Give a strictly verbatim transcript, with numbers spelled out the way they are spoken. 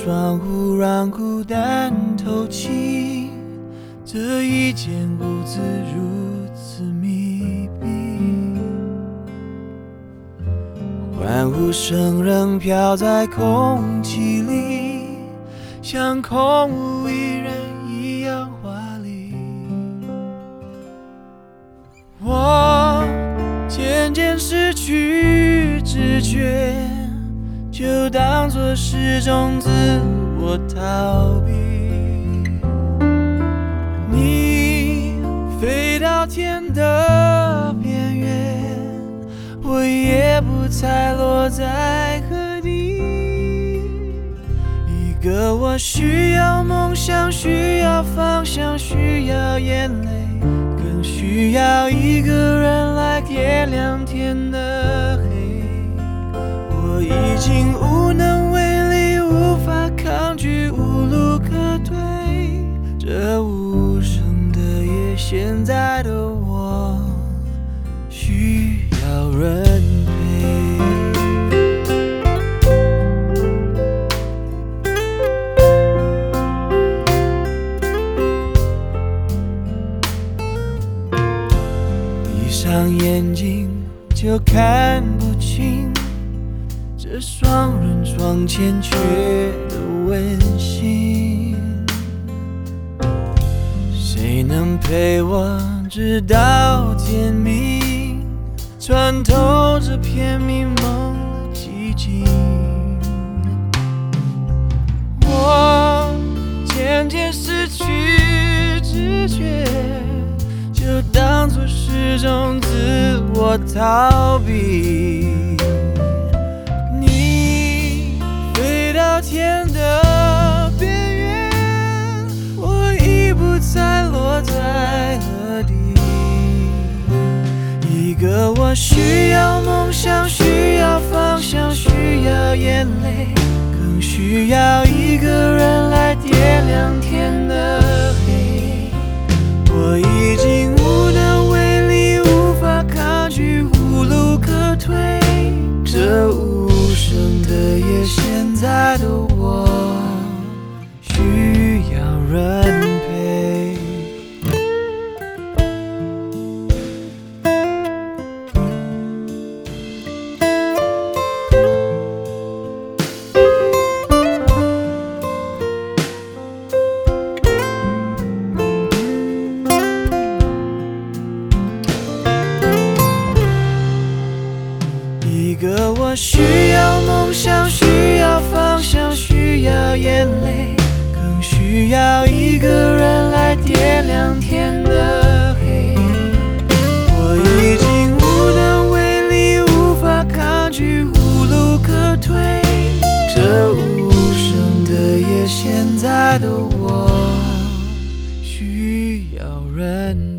窗户让孤单透气，这一间屋子如此密闭，欢呼声仍飘在空气里，像空无一人一样华丽。我渐渐失去知觉，就当作是种自我逃避。你飞到天的边缘，我也不猜落在何地。一个我需要梦想，需要方向，需要眼泪，更需要一个人来点亮天的黑。我已经无能为力，无法抗拒，无路可退。这无声的夜，现在的我需要人陪。闭上眼睛就看不清这双人床欠缺的温馨，谁能陪我直到天明，穿透这片迷蒙的寂静。我渐渐失去知觉，就当作是种自我逃避。到天的边缘，我已不再落在何地。一个我需要梦想，需要方向，需要眼泪，更需要一个人来点亮天的黑。我已经无能为力，无法抗拒，无路可退。这无声的夜，现在的我需要人陪。一个我需要梦想，需要方向，需要眼泪，更需要一个人来点亮天的黑。我已经无能为力，无法抗拒，无路可退。这无声的夜，现在的我需要人